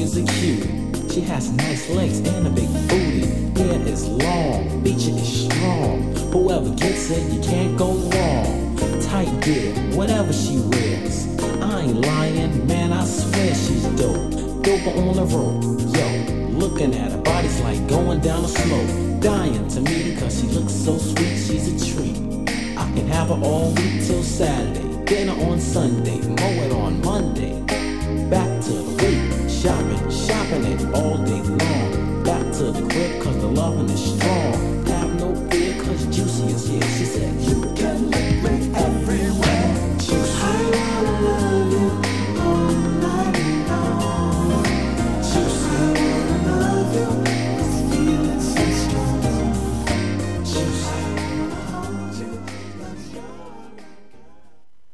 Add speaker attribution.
Speaker 1: she's a cutie. She has nice legs and a big booty. Hair is long, feature is strong. Whoever gets it, you can't go wrong. Tight gear, whatever she wears. I ain't lying, man, I swear she's dope. Doper on the road, yo. Looking at her, body's like going down a slope. Dying to meet her cause she looks so sweet, she's a treat. I can have her all week till Saturday. Dinner on Sunday, mow it on